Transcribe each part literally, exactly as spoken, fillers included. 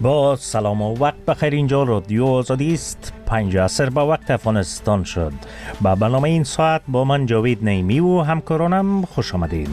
با سلام و وقت بخیر. اینجا رادیو آزادی است. پنج عصر با وقت افغانستان شد. با برنامه این ساعت با من جاوید نعیمی و همکارانم خوش آمدید.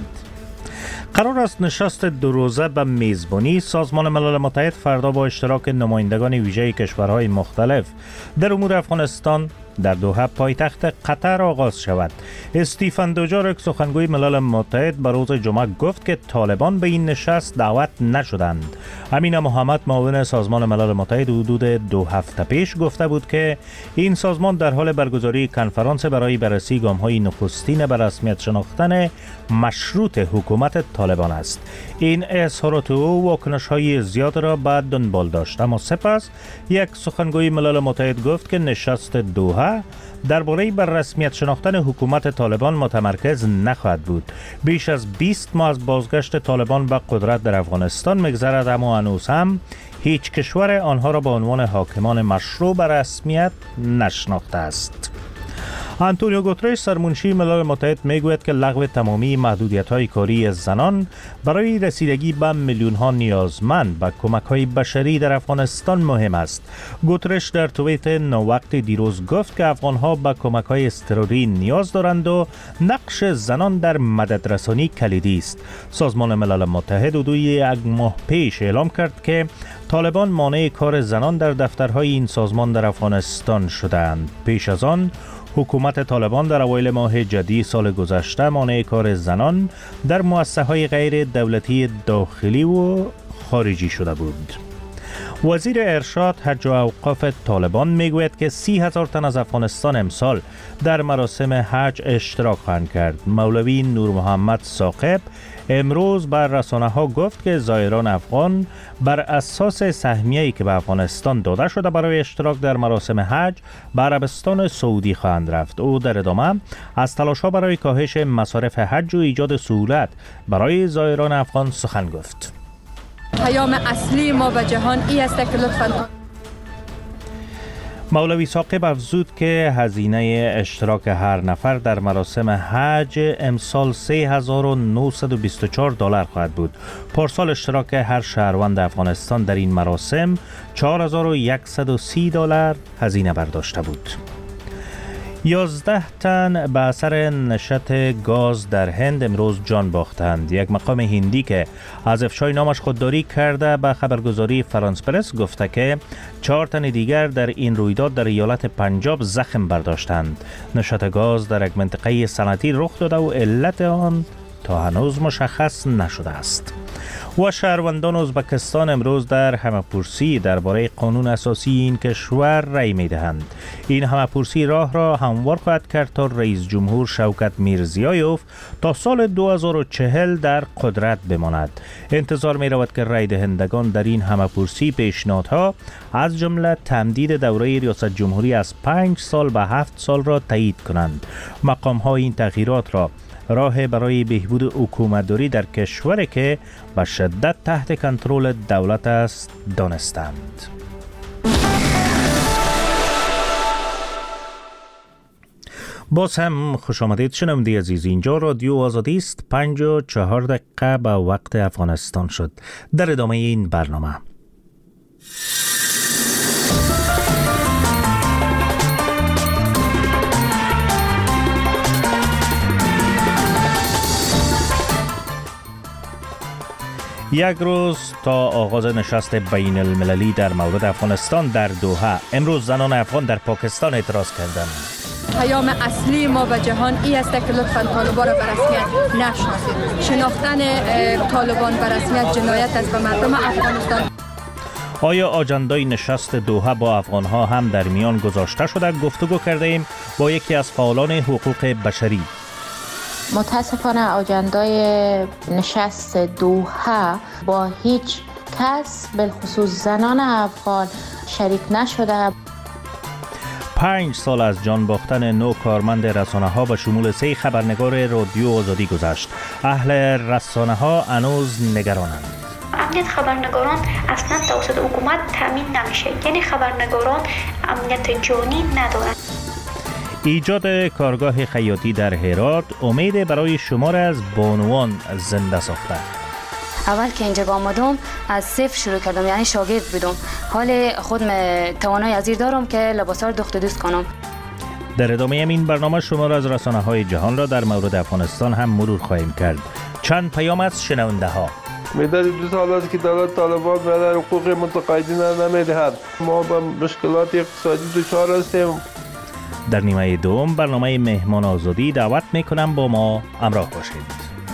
قرار است نشست دو روزه به میزبانی سازمان ملل متحد فردا با اشتراک نمایندگان ویژه کشورهای مختلف در امور افغانستان در دوحه پایتخت قطر آغاز شود. استیفن دوجارک سخنگوی ملل متحد به روز جمعه گفت که طالبان به این نشست دعوت نشدند. امین محمد معاون سازمان ملل متحد حدود دو هفته پیش گفته بود که این سازمان در حال برگزاری کنفرانس برای بررسی گام‌های نخستین به رسمیت شناختن مشروط حکومت طالبان است. این اظهارات او واکنش‌های زیاد را بعد دنبال داشت، اما سپس یک سخنگوی ملل متحد گفت که نشست دوحه درباره بر رسمیت شناختن حکومت طالبان متمرکز نخواهد بود. بیش از بیست ماه از بازگشت طالبان به قدرت در افغانستان می‌گذرد، اما هنوز هم هیچ کشور آنها را به عنوان حاکمان مشروع به رسمیت نشناخته است. آنتونیو گوترش سرمنشی ملل متحد میگوید که لغو تمامی محدودیت‌های کاری زنان برای رسیدگی به میلیون‌ها نیازمند به کمک‌های بشری در افغانستان مهم است. گوترش در توییت نووقت دیروز گفت که افغان‌ها به کمک‌های اضطراری نیاز دارند و نقش زنان در مددرسانی کلیدی است. سازمان ملل متحد حدود یک ماه پیش اعلام کرد که طالبان مانع کار زنان در دفترهای این سازمان در افغانستان شدند. پیش از آن حکومت طالبان در اوایل ماه جدی سال گذشته مانع کار زنان در مؤسسه‌های غیر دولتی داخلی و خارجی شده بود. وزیر ارشاد حج و اوقاف طالبان میگوید که سی هزار تن از افغانستان امسال در مراسم حج اشتراک خواهند کرد. مولوی نور محمد ثاقب امروز بر رسانه‌ها گفت که زائران افغان بر اساس سهمیه‌ای که به افغانستان داده شده برای اشتراک در مراسم حج به عربستان سعودی خواهند رفت. او در ادامه از تلاش‌ها برای کاهش مصارف حج و ایجاد سهولت برای زائران افغان سخن گفت. پیام اصلی ما به جهان این است که لطفاً مولوی ثاقب افزود که هزینه اشتراک هر نفر در مراسم حج امسال سه هزار و نهصد و بیست و چهار دلار خواهد بود. پارسال اشتراک هر شهروند افغانستان در این مراسم چهار هزار و صد و سی دلار هزینه برداشته بود. یازده تن به اثر نشت گاز در هند امروز جان باختند. یک مقام هندی که از افشای نامش خودداری کرده به خبرگزاری فرانس پرس گفته که چهار تن دیگر در این رویداد در ایالت پنجاب زخم برداشتند. نشت گاز در یک منطقه صنعتی رخ داده و علت آن تا هنوز مشخص نشده است. و شهروندان ازبکستان امروز در همه‌پرسی درباره قانون اساسی این کشور رأی می‌دهند. این همه‌پرسی راه را هموار خواهد کرد تا رئیس جمهور شوکت میرزیایوف تا سال دو هزار و چهل در قدرت بماند. انتظار می‌رود که رأی دهندگان در این همه‌پرسی پیشنهادها از جمله تمدید دوره ریاست جمهوری از پنج سال به هفت سال را تایید کنند. مقام‌ها این تغییرات را راه برای بهبود حکومتداری در کشوری که به شدت تحت کنترل دولت است دانستند. باز هم خوش آمدید شنونده عزیز. اینجا رادیو آزادی است. پنج و چهار دقیقه به وقت افغانستان شد. در ادامه این برنامه یک روز تا آغاز نشست بین المللی در مورد افغانستان در دوحه، امروز زنان افغان در پاکستان اعتراض کردند. پیام اصلی ما به جهان این است که لطفاً طالبان را به رسمیت نشناسید. شناختن طالبان به رسمیت جنایت است به مردم افغانستان. آیا آجندای نشست دوحه با افغانها هم در میان گذاشته شده؟ گفتگو کرده ایم با یکی از فعالان حقوق بشری. متاسفانه آجندای نشست دوحه با هیچ کس بالخصوص زنان افغان شریک نشده. پنج سال از جان باختن نو کارمند رسانه ها به شمول سه خبرنگار رادیو آزادی گذشت. اهل رسانه ها هنوز نگرانند. امنیت خبرنگاران اصلا توسط حکومت تامین نمیشه، یعنی خبرنگاران امنیت جانی ندارند. ایجاد کارگاه خیاطی در هرات امید برای شمار از بانوان زنده ساخته. اول که اینجا آمدم از صفر شروع کردم، یعنی شاگرد بودم. حال خودم توانایی ازیر دارم که لباسا رو دوخت دوست کنم. در ادامه این برنامه شمار از رسانه‌های جهان را در مورد افغانستان هم مرور خواهیم کرد. چند پیام از شنونده ها. مدت دو سال است که دولت طالبان برای حقوق متقاعدین نمیدهد. ما با مشکلات اقتصادی دچار هستیم. در نیمه دوم برنامه مهمان آزادی دعوت میکنم با ما همراه باشید.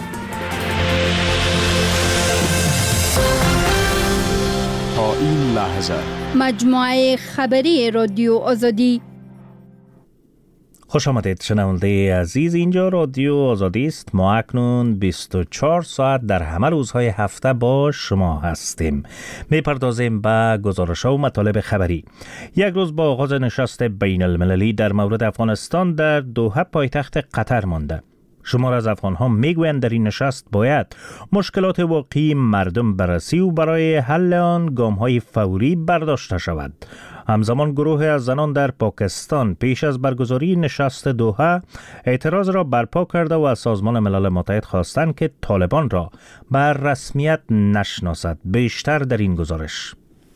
تا این لحظه مجموعه خبری رادیو آزادی. خوش آمدید شنونده عزیز، اینجا رادیو آزادی است. ما اکنون بیست و چهار ساعت در همه روزهای هفته با شما هستیم. میپردازیم به گزارش‌ها و مطالب خبری. یک روز با آغاز نشست بین المللی در مورد افغانستان در دوحه پایتخت قطر مانده. شمار از افغان‌ها میگویند در این نشست باید مشکلات واقعی مردم بررسی و برای حل آن گام‌های فوری برداشته شود. همزمان گروه از زنان در پاکستان پیش از برگزاری نشست دوحه اعتراض را برپا کرده و از سازمان ملل متحد خواستند که طالبان را بر رسمیت نشناسد. بیشتر در این گزارش.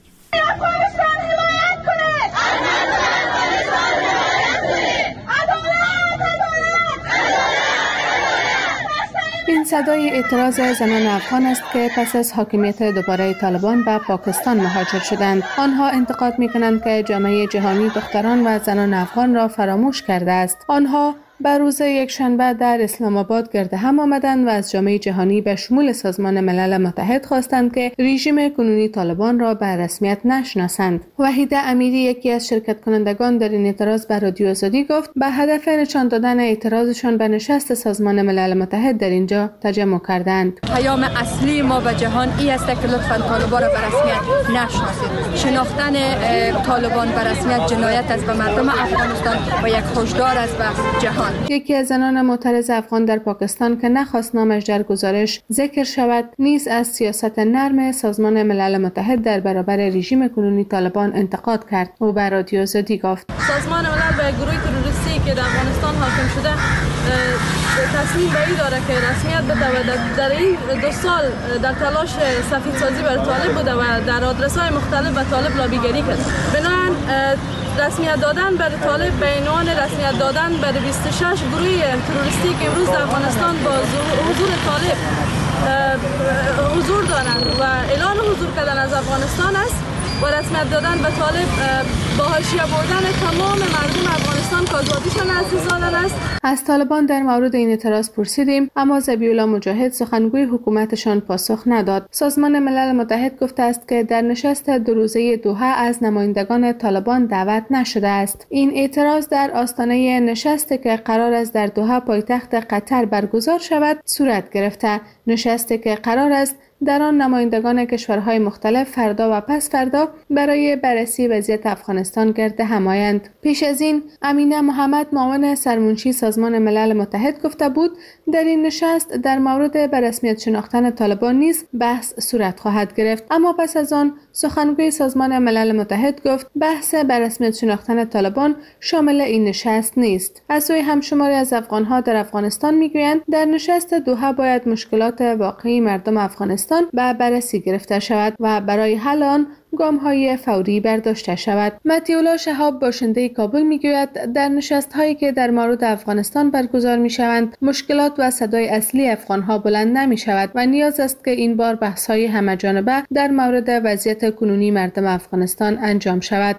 این صدای اعتراض زنان افغان است که پس از حاکمیت دوباره طالبان به پاکستان مهاجر شدند. آنها انتقاد می‌کنند که جامعه جهانی دختران و زنان افغان را فراموش کرده است. آنها بر روز یک شنبه در اسلام آباد گرد هم آمدند و از جامعه جهانی به شمول سازمان ملل متحد خواستند که رژیم کنونی طالبان را به رسمیت نشناسند. وحیده امیری، یکی از شرکت کنندگان در این اعتراض، به رادیو آزادی گفت به هدف نشان دادن اعتراضشان به نشست سازمان ملل متحد در اینجا تجمع کردند. پیام اصلی ما به جهان این است که لطفاً طالبان را به رسمیت نشناسید. شناختن طالبان به رسمیت جنایت است به مردم افغانستان و یک هشدار است به جهان. یکی از زنان معترض افغان در پاکستان که نخواست نامش در گزارش ذکر شود نیز از سیاست نرم سازمان ملل متحد در برابر رژیم کنونی طالبان انتقاد کرد. او به رادیو آزادی گفت سازمان ملل به گروه تروریستی که در افغانستان حاکم شده تصمیم به این داره که رسمیت بده و در این دو سال در تلاش سفیدسازی بر طالب بوده و در آدرس‌های مختلف به طالب لابیگری کرد. بنابراین رسمیت دادن بر طالب به عنوان رسمیت دادن بر بیست و شش گروه تروریستی که امروز در افغانستان با حضور طالب حضور دارند و اعلان حضور کردن از افغانستان است و رسمیت دادن به طالب با حاشیه بردن تمام مردم افغانستان که آزادیشان عزیز دادن است. از طالبان در مورد این اعتراض پرسیدیم، اما ذبیح‌الله مجاهد سخنگوی حکومتشان پاسخ نداد. سازمان ملل متحد گفته است که در نشست دو روزه دوحه از نمایندگان طالبان دعوت نشده است. این اعتراض در آستانه نشستی که قرار است در دوحه پایتخت قطر برگزار شود صورت گرفته. نشستی که قرار است در آن نمایندگان کشورهای مختلف فردا و پس فردا برای بررسی وضعیت افغانستان گرد هم آیند. پیش از این امینه محمد، معاون سرمنشی سازمان ملل متحد، گفته بود در این نشست در مورد به رسمیت شناختن طالبان نیز بحث صورت خواهد گرفت. اما پس از آن سخنگوی سازمان ملل متحد گفت بحث به رسمیت شناختن طالبان شامل این نشست نیست. از سوی همشماری از افغانها در افغانستان میگویند در نشست دوحه باید مشکلات واقعی مردم افغانستان به بررسی گرفته شود و برای حل آن گام‌های فوری برداشته شود. متیولا شهاب، باشنده کابل، میگوید در نشست‌هایی که در مورد افغانستان برگزار می‌شوند مشکلات و صدای اصلی افغان‌ها بلند نمی‌شود و نیاز است که این بار بحث‌های همه‌جانبه در مورد وضعیت کنونی مردم افغانستان انجام شود.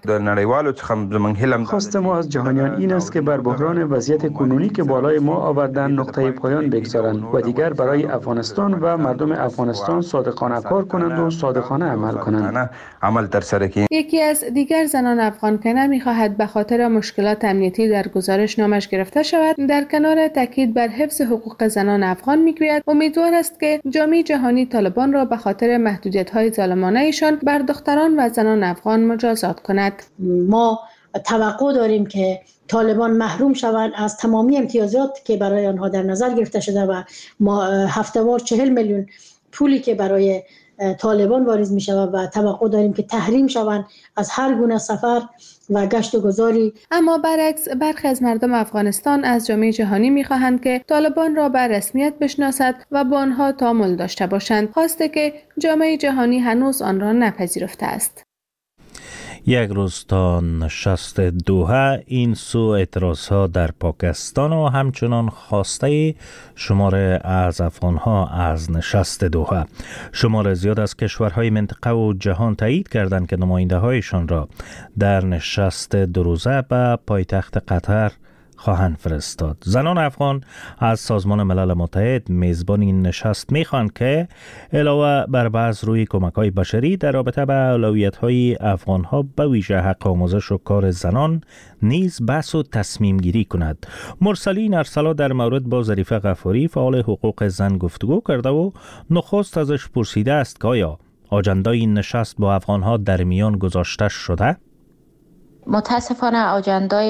خواست ما از جهانیان این است که بر بحران وضعیت کنونی که بالای ما آوردن نقطه پایان بگذارند و دیگر برای افغانستان و مردم افغانستان صادقانه کار کنند و صادقانه عمل کنند. عمل در سر کی. یکی از دیگر زنان افغان که نمی‌خواهد به خاطر مشکلات امنیتی در گزارش نامش گرفته شود، در کنار تاکید بر حفظ حقوق زنان افغان میگوید امیدوار است که جامعه جهانی طالبان را به خاطر محدودیت‌های ظالمانه ایشان بر دختران و زنان افغان مجازات کند. ما توقع داریم که طالبان محروم شوند از تمامی امتیازات که برای آنها در نظر گرفته شده و ما هفته‌وار چهل میلیون پولی که برای طالبان واریز می شود و توقع داریم که تحریم شوند از هر گونه سفر و گشت و گذاری. اما برعکس برخی از مردم افغانستان از جامعه جهانی می‌خواهند که طالبان را به رسمیت بشناسد و با آنها تعامل داشته باشند، خواسته که جامعه جهانی هنوز آن را نپذیرفته است. یک روز تا نشست دوحه، این سو اعتراضها در پاکستان و همچنان خواسته شمار از افغانها از نشست دوحه. شمار زیاد از کشورهای منطقه و جهان تایید کردند که نماینده هایشان را در نشست دو روزه به پایتخت قطر خواهند فرستاد. زنان افغان از سازمان ملل متحد میزبان این نشست میخواهند که علاوه بر بحث روی کمک‌های بشری در رابطه به اولویت‌های افغان‌ها به ویژه حق آموزش و کار زنان نیز بحث و تصمیم گیری کند. مرسلین ارسلا در مورد با ظریفه غفاری فعال حقوق زن گفتگو کرده و نخست ازش پرسیده است که آیا آجندای این نشست با افغان‌ها در میان گذاشته شده؟ متاسفانه آجندای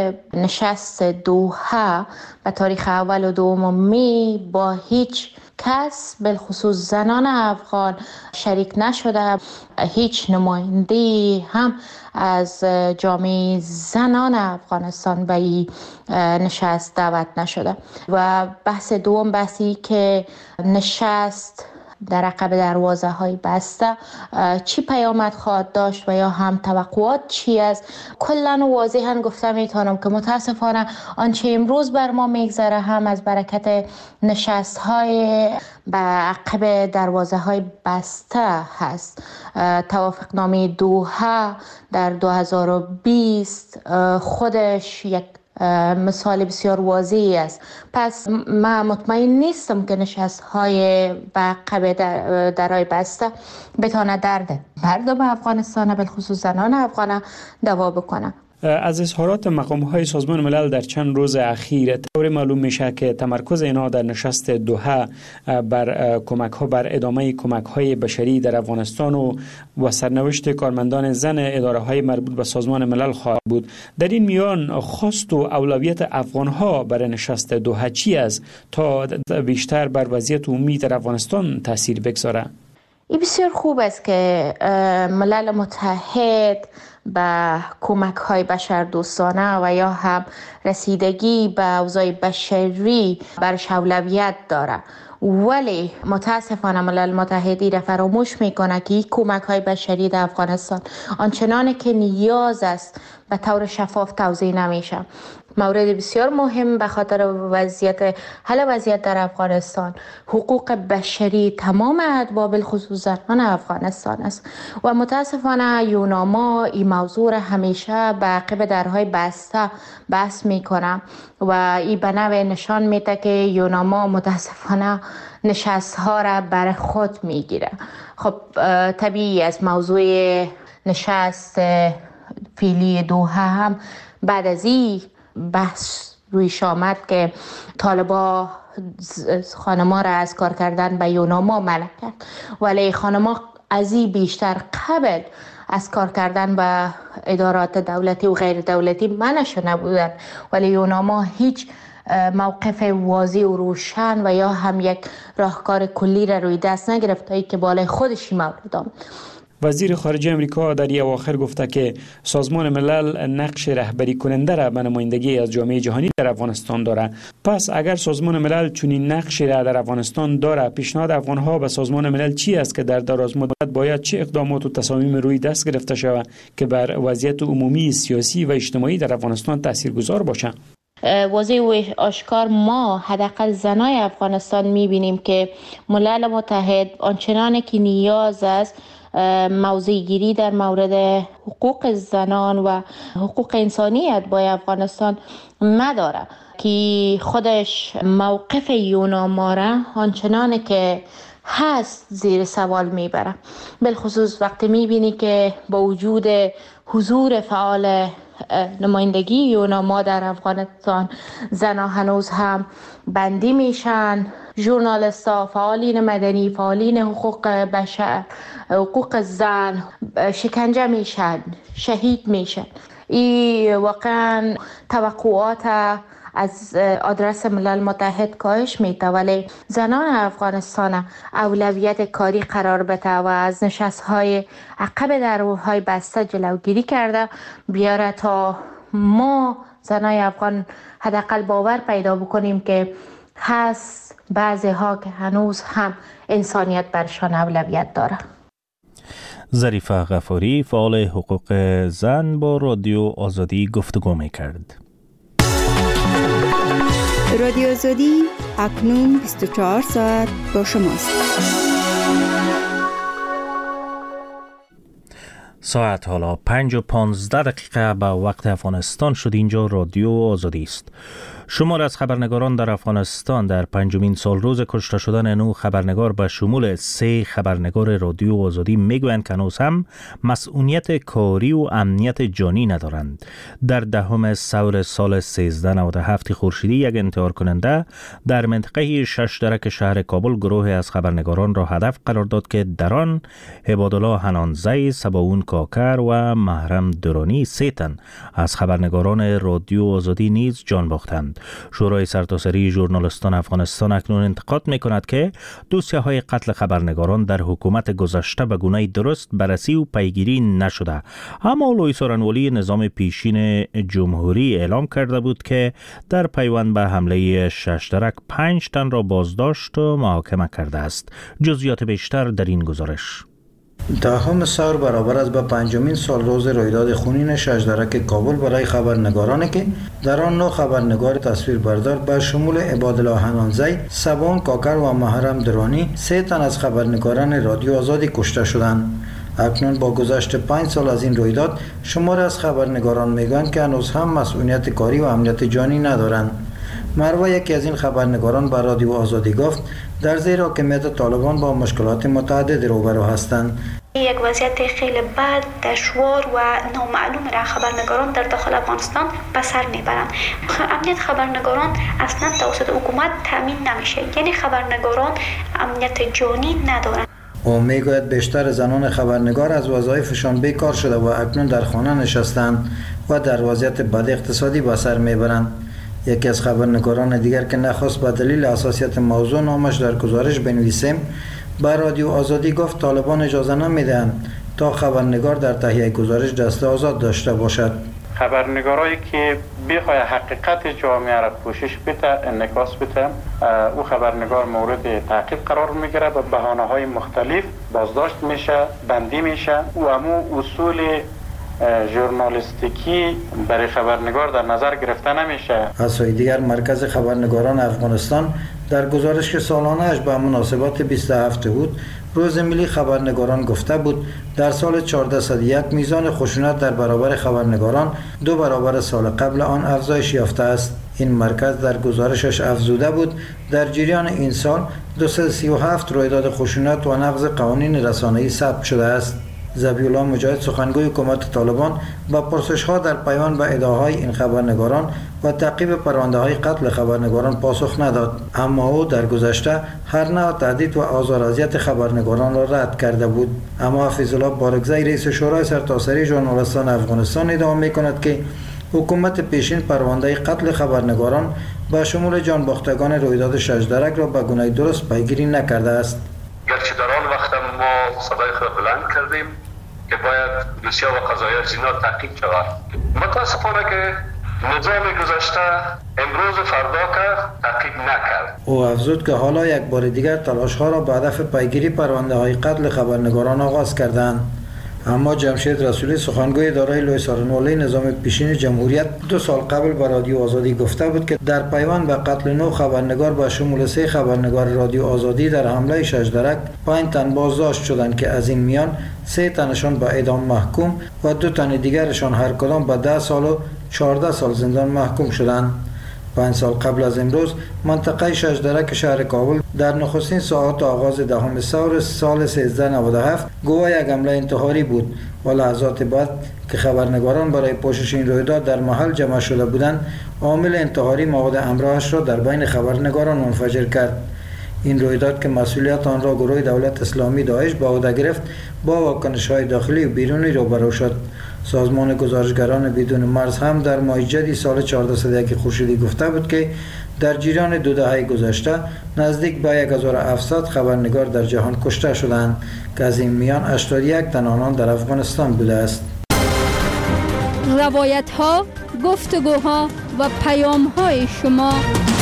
نشست دوحه به تاریخ اول و دوم می با هیچ کس بالخصوص زنان افغان شریک نشده. هیچ نماینده هم از جامعه زنان افغانستان به این نشست دعوت نشده. و بحث دوم بحثی که نشست در عقب دروازه های بسته چی پیامد خواهد داشت و یا هم توقعات چی است. کلا واضحا گفته میتونم که متاسفانه آنچه امروز بر ما میگذره هم از برکت نشست های به عقب دروازه های بسته هست. توافق نامه دوحه در دو هزار و بیست خودش یک مثال بسیار واضحی است. پس من مطمئن نیستم که نشست های به عقب در درای بسته بتونه درد مردم افغانستان بالخصوص زنان افغان دوا بکنه. از اظهارات مقام‌های سازمان ملل در چند روز اخیر طور معلوم میشه که تمرکز اینا در نشست دوحه بر کمک‌ها بر ادامه کمک‌های بشری در افغانستان و و سرنوشت کارمندان زن اداره‌های مربوط به سازمان ملل خواهد بود. در این میان خواست و اولویت افغان‌ها برای نشست دوحه چی است تا بیشتر بر وضعیت عمومی در افغانستان تاثیر بگذاره؟ این بسیار خوب است که ملل متحد به کمک های بشر دوستانه و یا هم رسیدگی به اوضاع بشری برش اولویت داره، ولی متاسفانه ملل متحدی را فراموش میکنه که این کمک های بشری در افغانستان آنچنان که نیاز است به طور شفاف توزیع نمیشه. مورد بسیار مهم به خاطر وضعیت حل وضعیت در افغانستان حقوق بشری تمام ادوا بالخصوص زنان افغانستان است و متاسفانه یوناما این موضوع را همیشه به عقب درهای بسته بحث میکنه و این به نوع نشان میده که یوناما متاسفانه نشست ها را بر خود میگیره. خب طبیعی از موضوع نشست فعلی دوحه هم بعد از این بحث رویش آمد که طالبا خانما را از کار کردن به یوناما منع کرد، ولی خانما از این بیشتر قبل از کار کردن به ادارات دولتی و غیر دولتی منع شده بودن، ولی یوناما هیچ موقف واضح و روشن و یا هم یک راهکار کلی را روی دست نگرفت تا که بالای خودش مورد آمد. وزیر خارجه امریکا در این اواخر گفته که سازمان ملل نقش رهبری کننده را به نمایندگی از جامعه جهانی در افغانستان دارد. پس اگر سازمان ملل چنین نقشی را در افغانستان دارد، پیشنهاد افغانها به سازمان ملل چی است که در دراز مدت باید چه اقدامات و تصامیم روی دست گرفته شود که بر وضعیت عمومی سیاسی و اجتماعی در افغانستان تاثیرگذار باشد؟ واضح و آشکار ما حداقل زنای افغانستان می‌بینیم که ملل متحد آنچنان که نیاز است موضع گیری در مورد حقوق زنان و حقوق انسانیت با افغانستان نداره که خودش موقف یوناما را آنچنان که هست زیر سوال میبره، بالخصوص وقتی میبینی که با وجود حضور فعال نمایندگی یوناما در افغانستان زنها هنوز هم بندی میشن، ژورنالیست‌ها، فعالین مدنی، فعالین حقوق بشر، حقوق زن شکنجه میشن، شهید میشن. این واقعا توقعات از آدرس ملل متحد کاهش میده، ولی زنان افغانستان اولویت کاری قرار بده و از نشست‌های عقب دروهای بسته جلوگیری کرده بیاره تا ما زنای افغان حداقل باور پیدا بکنیم که هست بعضی ها که هنوز هم انسانیت برشان اولویت داره. ظریفه غفاری فعال حقوق زن با رادیو آزادی گفتگو میکرد. رادیو آزادی اکنون بیست و چهار ساعت با شماست. ساعت حالا پنج و پانزده دقیقه به وقت افغانستان شد. اینجا رادیو آزادی است. شمار از خبرنگاران در افغانستان در پنجمین سال روز کشته شدن نو خبرنگار به شمول سه خبرنگار رادیو آزادی میگویند که هنوز هم مسئولیت کاری و امنیت جانی ندارند. در دهم سور سال سیزده نود و هفت خورشیدی یک انتحار کننده در منطقه شش درک شهر کابل گروه از خبرنگاران را هدف قرار داد که در آن عبادالله حنانزی، سباون کاکر و محرم درانی سه تن از خبرنگاران رادیو آزادی نیز جان باختند. شورای سرتاسری ژورنالیستان افغانستان اکنون انتقاد می‌کند که دوسیه‌های قتل خبرنگاران در حکومت گذشته به گونه درست بررسی و پیگیری نشده. اما لوی سورنوالی نظام پیشین جمهوری اعلام کرده بود که در پیوند به حمله شش درک پنج تن را بازداشت و محاکمه کرده است. جزئیات بیشتر در این گزارش. دهم سور برابر است با پنجمین سال روز رویداد خونین شش درک کابل برای خبرنگارانی که در آن نو خبرنگار تصویربردار به شمول عبادالله حنانزی، سباون کاکر و محرم درانی سه تن از خبرنگاران رادیو آزادی کشته شدند. اکنون با گذشت پنج سال از این رویداد شمار از خبرنگاران میگویند که هنوز هم مسئولیت کاری و امنیت جانی ندارند. مروه یکی از این خبرنگاران به رادیو آزادی گفت در زیر حاکمیت طالبان با مشکلات متعدد روبرو هستند. یک وضعیت خیلی بد، دشوار و نامعلوم را خبرنگاران در داخل افغانستان به سر میبرند. امنیت خبرنگاران اصلا توسط حکومت تامین نمیشه، یعنی خبرنگاران امنیت جانی ندارند. او میگوید بیشتر زنان خبرنگار از وظایفشان بیکار شده و اکنون در خانه نشستند و در وضعیت بد اقتصادی به سر میبرند. یکی از خبرنگاران دیگر که نخواست به دلیل حساسیت موضوع نامش در گزارش بنویسیم، به رادیو آزادی گفت طالبان اجازه نمیدهند تا خبرنگار در تهیه گزارش دست آزاد داشته باشد. خبرنگارایی که بخواه حقیقت جامعه را پوشش بده، انعکاس بده، او خبرنگار مورد تعقیب قرار میگیره، به بهانه‌های مختلف بازداشت میشه، بندی میشه و امو اصول ژورنالیستیکی برای خبرنگار در نظر گرفته نمیشه. از سوی دیگر مرکز خبرنگاران افغانستان در گزارش که سالانه اش به مناسبت بیست و هفت بود روز ملی خبرنگاران گفته بود در سال چهارده صد و یک میزان خشونت در برابر خبرنگاران دو برابر سال قبل آن افزایش یافته است. این مرکز در گزارشش افزوده بود در جریان این سال دویست و سی و هفت رویداد خشونت و نقض قوانین رسانه‌ای ثبت شده است. ذبیحالله مجاهد سخنگوی حکومت طالبان با پرسش‌ها در پیوند به ادعاهای این خبرنگاران و تعقیب پرونده‌های قتل خبرنگاران پاسخ نداد، اما او در گذشته هر نوع تهدید و آزار و اذیت خبرنگاران را رد کرده بود. اما حفیظ الله بارگزی رئیس شورای سرتاسری ژورنالیستان افغانستان ادعا می‌کند که حکومت پیشین پرونده قتل خبرنگاران با شمول جانباختگان رویداد شش درک را به گونه درست پیگیری نکرده است. گرچه در آن وقت ما صدای خود بلند کردیم که باید دوسیه و قضایای زنا تحقیق شود، متاسفانه که نظام گذشته امروز فردا که تحقیق نکرد. او افزود که حالا یک بار دیگر تلاش ها را به هدف پیگیری پرونده های قتل خبرنگاران آغاز کردند. اما جمشید رسولی سخنگوی اداره لوی سورنوالی نظام پیشین جمهوریت دو سال قبل به رادیو آزادی گفته بود که در پیوند به قتل نو خبرنگار با شمول سه خبرنگار رادیو آزادی در حمله شش درک پنج تن بازداشت شدند که از این میان سه تنشان به اعدام محکوم و دو تن دیگرشان هر کدام به ده سال و چهارده سال زندان محکوم شدند. پنج سال قبل از امروز منطقه شش درک شهر کابل در نخستین ساعات آغاز دهم سور سال سیزده نود و هفت گواه یک حمله انتحاری بود و لحظات بعد که خبرنگاران برای پوشش این رویداد در محل جمع شده بودند، عامل انتحاری مواد همراهش را در بین خبرنگاران منفجر کرد. این رویداد که مسئولیت آن را گروه دولت اسلامی داعش به عهده گرفت با واکنش‌های داخلی و بیرونی روبرو شد. سازمان گزارشگران بدون مرز هم در ماه جدی سال چهارده صد و یک خورشیدی گفته بود که در جریان دو دهه گذشته نزدیک به هزار و هفتصد خبرنگار در جهان کشته شدند که از این میان هشتاد و یک تن آنان در افغانستان بوده است. روایت ها، گفتگوها و پیام های شما.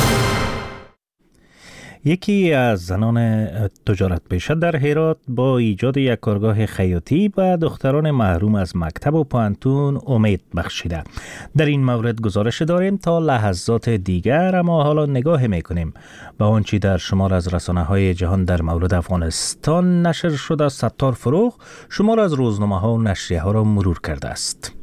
یکی از زنان تجارت پیشه در هرات با ایجاد یک کارگاه خیاطی به دختران محروم از مکتب و پانتون امید بخشیده. در این مورد گزارش داریم تا لحظات دیگر، اما حالا نگاه میکنیم به آنچه در شمار از رسانه های جهان در مورد افغانستان نشر شده. ستار فروغ شمار از روزنامه ها و نشریه ها را مرور کرده است.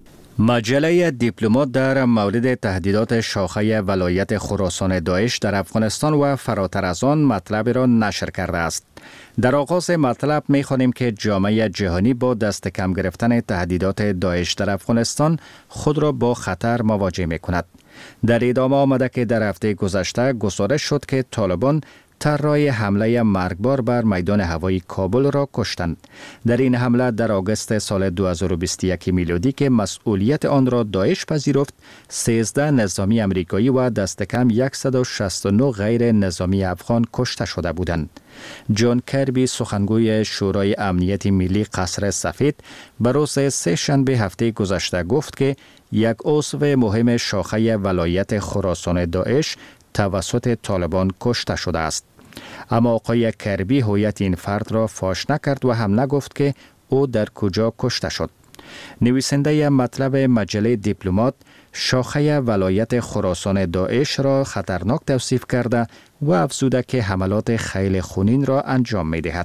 مجله دیپلمات در مورد تهدیدات شاخه ولایت خراسان داعش در افغانستان و فراتر از آن مطلب را نشر کرده است. در آغاز مطلب می خوانیم که جامعه جهانی با دست کم گرفتن تهدیدات داعش در افغانستان خود را با خطر مواجه می کند. در ادامه آمده که در هفته گذشته گزارش شد که طالبان طراح حمله مرگبار بر میدان هوایی کابل را کشتند. در این حمله در آگوست سال دو هزار و بیست و یک میلادی که مسئولیت آن را داعش پذیرفت، سیزده نظامی امریکایی و دست کم صد و شصت و نه غیر نظامی افغان کشته شده بودند. جان کربی سخنگوی شورای امنیت ملی قصر سفید به روز سه شنبه هفته گذشته گفت که یک عضو مهم شاخه ولایت خراسان داعش توسط طالبان کشته شده است. اما آقای کربی هویت این فرد را فاش نکرد و هم نگفت که او در کجا کشته شد. نویسنده مطلب مجله دیپلمات شاخه ولایت خراسان داعش را خطرناک توصیف کرده و افزوده که حملات خیلی خونین را انجام می دهد.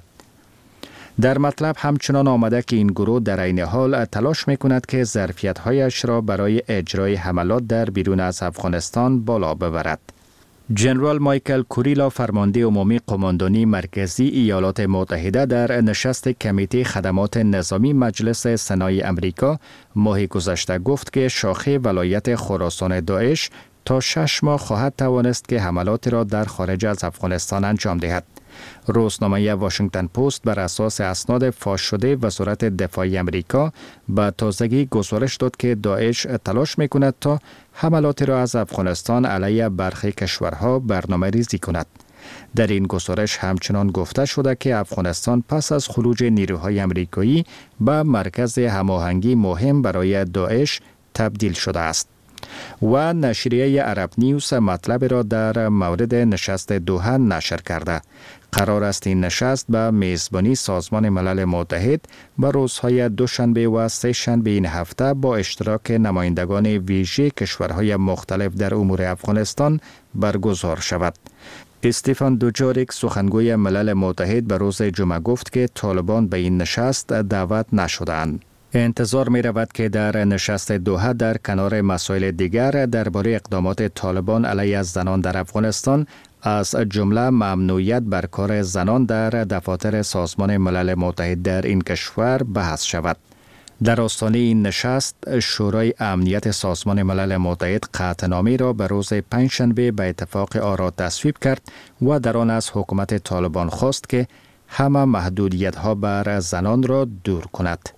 در مطلب همچنان آمده که این گروه در عین حال تلاش می کند که ظرفیت‌هایش را برای اجرای حملات در بیرون از افغانستان بالا ببرد. جنرال مایکل کوریلا فرمانده عمومی قماندانی مرکزی ایالات متحده در نشست کمیته خدمات نظامی مجلس سنای امریکا ماه گذشته گفت که شاخه ولایت خراسان داعش تا شش ماه خواهد توانست که حملات را در خارج از افغانستان انجام دهد. روزنامه واشنگتن پست بر اساس اسناد فاش شده وزارت دفاع امریکا به تازگی گزارش داد که داعش تلاش میکند تا حملات را از افغانستان علیه برخی کشورها برنامه ریزی کند. در این گزارش همچنان گفته شده که افغانستان پس از خروج نیروهای امریکایی به مرکز هماهنگی مهم برای داعش تبدیل شده است. و نشریه عرب نیوز مطلب را در مورد نشست دوحه نشر کرده. قرار است این نشست به میزبانی سازمان ملل متحد به روزهای دوشنبه و سه شنبه این هفته با اشتراک نمایندگان ویژه کشورهای مختلف در امور افغانستان برگزار شود. استیفان دوجاریک سخنگوی ملل متحد به روز جمعه گفت که طالبان به این نشست دعوت نشده‌اند. انتظار می رود که در نشست دوحه در کنار مسائل دیگر درباره اقدامات طالبان علیه زنان در افغانستان از جمله ممنوعیت بر کار زنان در دفاتر سازمان ملل متحد در این کشور بحث شود. در آستانه این نشست شورای امنیت سازمان ملل متحد قطعنامه را به روز پنجشنبه به اتفاق آرا تصویب کرد و در آن از حکومت طالبان خواست که همه محدودیت ها بر زنان را دور کند.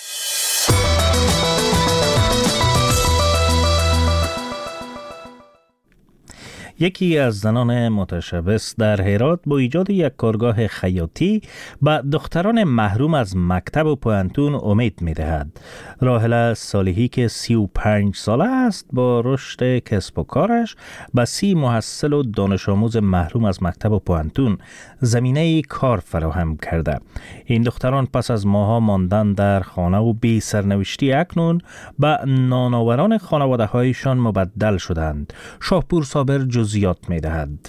یکی از زنان متشبث در هرات با ایجاد یک کارگاه خیاطی به دختران محروم از مکتب و پانتون امید می دهد. راحله صالحی که سی و پنج ساله است با رشد کسب و کارش به سی محصل و دانش آموز محروم از مکتب و پانتون زمینه کار فراهم کرده. این دختران پس از ماها ماندن در خانه و بی سرنوشتی اکنون به نانآوران خانواده هایشان مبدل شدند. شاهپور صابر جزئیات می دهد.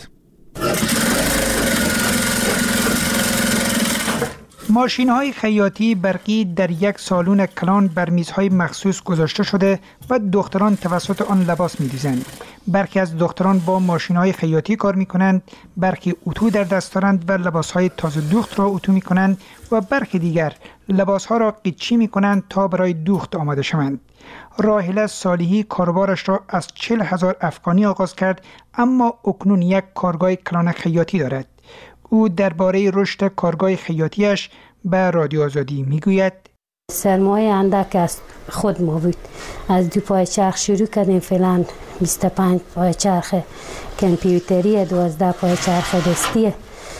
ماشین‌های خیاطی برقی در یک سالن کلان بر میزهای مخصوص گذاشته شده و دختران توسط آن لباس می‌دوزند. برخی از دختران با ماشین‌های خیاطی کار می‌کنند، برخی اتو در دست دارند و لباس‌های تازه دوخت را اتو می‌کنند و برخی دیگر لباس‌ها را قیچی می‌کنند تا برای دوخت آماده شوند. راحله صالحی کاروبارش را از چهل هزار افغانی آغاز کرد، اما اکنون یک کارگاه کلان خیاطی دارد. او درباره رشد کارگاه خیاطیش به رادیو آزادی میگوید سرمایه اندک از خود ما بود. از دو پای چرخ شروع کردیم، فعلا بیست و پنج پای چرخ کامپیوتری، دوازده پای چرخ دستی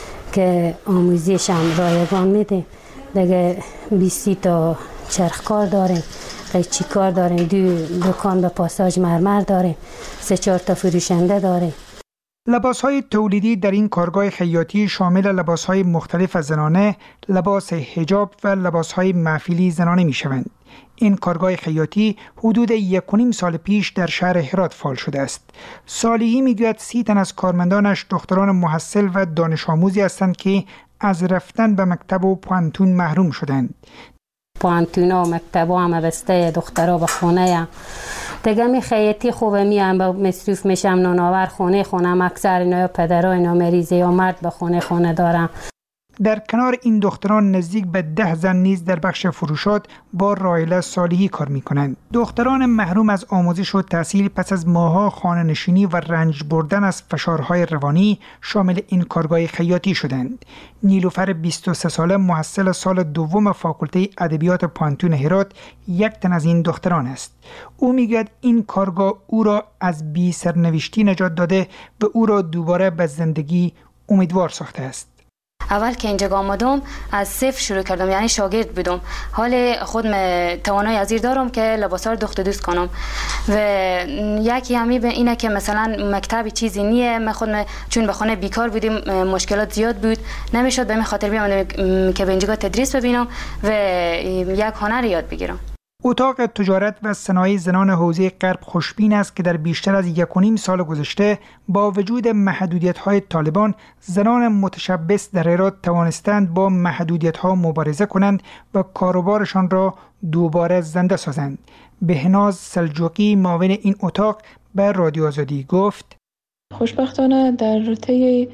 که آموزش هم رایگان میده. دیگه بیست تا چرخ کار داریم، قیچی کار داریم، دو دکان به پاساژ مرمر داریم، سه چهار تا فروشنده داریم. لباس‌های تولیدی در این کارگاه خیاطی شامل لباس‌های مختلف زنانه، لباس حجاب و لباس‌های محفلی زنانه می‌شوند. این کارگاه خیاطی حدود یک و نیم سال پیش در شهر هرات فعال شده است. صالحی میگوید سی تن از کارمندانش دختران محصل و دانش آموزی هستند که از رفتن به مکتب و پانتون محروم شدند. پانتونا و مکتبا هم بسته، دخترها به خونه هم. دیگه می خیاطی خوبه می هم به مصروف میشم، نانآور خونه خونم، اکثر اینا یا پدرها اینا مریضه یا مرد به خونه خونه دارم. در کنار این دختران نزدیک به ده زن نیز در بخش فروشات با رایله صالحی کار می کنند. دختران محروم از آموزش و تحصیل پس از ماه‌ها خانه نشینی و رنج بردن از فشارهای روانی شامل این کارگاه خیاطی شدند. نیلوفر بیست و سه ساله محصل سال دوم فاکولته ادبیات پانتون هرات یک تن از این دختران است. او میگوید این کارگاه او را از بی سرنوشتی نجات داده و او را دوباره به زندگی امیدوار ساخته است. اول که اینجا آمدم از صفر شروع کردم، یعنی شاگرد بودم. حال خودم توانایی ازیر دارم که لباسا رو دخت دوست کنم و یکی همی به اینه که مثلا مکتبی چیزی نیه. من خودم چون به خانه بیکار بودیم، مشکلات زیاد بود، نمیشد به من خاطر بیام که به اینجا تدریس ببینم و یک هنر یاد بگیرم. اتاق تجارت و صنایع زنان حوزه غرب خوشبین است که در بیشتر از یک و نیم سال گذشته با وجود محدودیت‌های طالبان، زنان متشبث در هرات توانستند با محدودیت‌ها مبارزه کنند و کاروبارشان را دوباره زنده سازند. بهناز سلجوقی معاون این اتاق به رادیو آزادی گفت: خوشبختانه در طی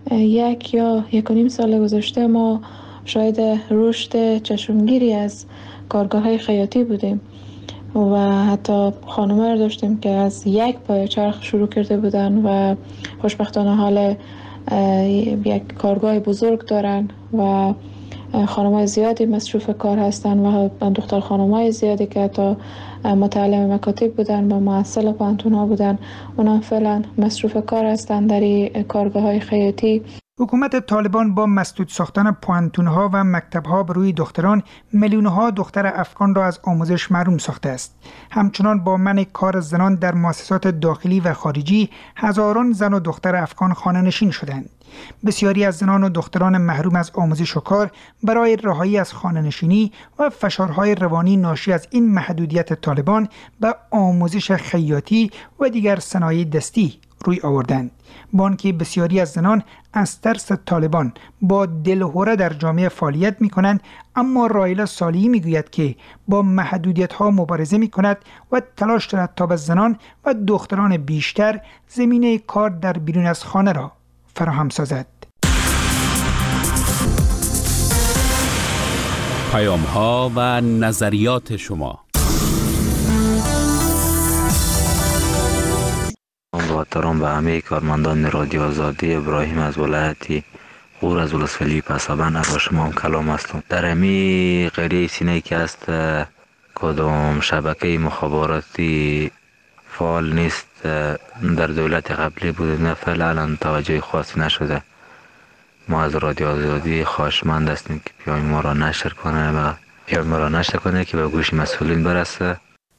یک یا یک و نیم سال گذشته ما شاید رشد چشمگیری از کارگاه‌های خیاطی بودیم و حتی خانم‌ها رو داشتیم که از یک پای چرخ شروع کرده بودن و خوشبختانه حال یک کارگاه بزرگ دارن و خانم‌های زیادی مصروف کار هستن و دختر خانم‌های زیادی که حتی متعلم مکاتب بودن و معسل پانتون‌ها بودن، اونا فعلا مصروف کار هستن در کارگاه‌های خیاطی. حکومت طالبان با مسدود ساختن پوانتون‌ها و مکتب‌ها بر روی دختران میلیون‌ها دختر افغان را از آموزش محروم ساخته است. همچنان با منع کار زنان در مؤسسات داخلی و خارجی، هزاران زن و دختر افغان خانه‌نشین شدند. بسیاری از زنان و دختران محروم از آموزش و کار برای رهایی از خانه‌نشینی و فشارهای روانی ناشی از این محدودیت طالبان به آموزش خیاطی و دیگر صنایع دستی روی آوردند. بانکی بسیاری از زنان از ترس طالبان با دلهوره در جامعه فعالیت می کنند، اما رایله صالحی می گوید که با محدودیت ها مبارزه می کند و تلاش دارد تا به زنان و دختران بیشتر زمینه کار در بیرون از خانه را فراهم سازد. پیام ها و نظریات شما. با احترام به همه کارمندان رادیو آزادی، ابراهیم از ولایتی غور از ولسوالی پسابند با شما هم کلام هستم. در همی قریه سینه که است کدام شبکه مخابراتی فعال نیست در دولت قبلی بود، نه فعلا توجه خاصی نشده. ما از رادیو آزادی خواهشمند هستیم که پیام ما را نشر کنه و پیام ما را نشر کنه که به گوش مسئولین برسه.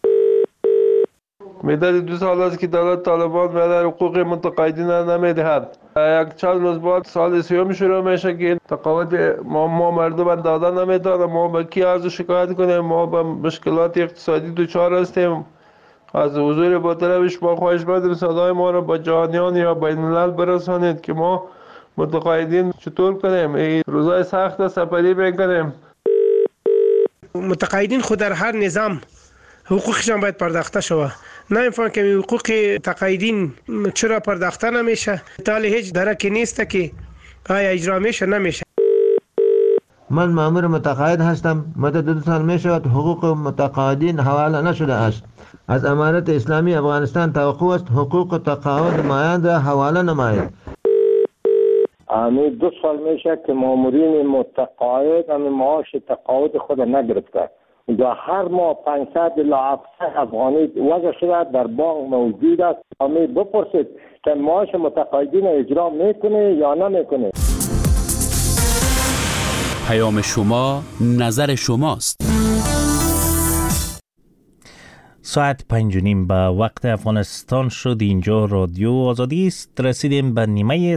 مدت دو سال است که دولت طالبان به حقوق متقاعدین نمیدهد. یک چند روز بعد سال سیوم شروع میشه که تقاعد ما, ما مردم دادن نمیدن. ما به کی عرض شکایت کنیم؟ ما به مشکلات اقتصادی دچار هستیم. از حضور با طرفش ما خواهشمندیم صدای ما را با جهانیان یا بین الملل برسانید که ما متقاعدین چطور کنیم. این روزای سخت سپری میکنیم. متقاعدین خود در هر نظام حقوقشان باید پرداخته شود. نمیفهم که حقوق تقاعدین چرا پرداخته نمیشه؟ تا هیچ درکی نیست که آیا اجرا میشه نمیشه. من مأمور متقاعد هستم. مدت دو سال می شود حقوق متقاعدین حواله نشده است. از امارت اسلامی افغانستان توقع است حقوق تقاعد مایند را حواله نماید. همین دو سال میشه که مامورین متقاعد همین معاش تقاعد خود نگرفته و هر ماه پانصد الی هفتصد افغانی وضع شده در بانک موجود است. همین بپرسید که معاش متقاعدین اجرا میکنه یا نمیکنه. پیام شما نظر شماست. ساعت پنج و نیم به وقت افغانستان شد. اینجا رادیو آزادی است. رسیدیم به نیمه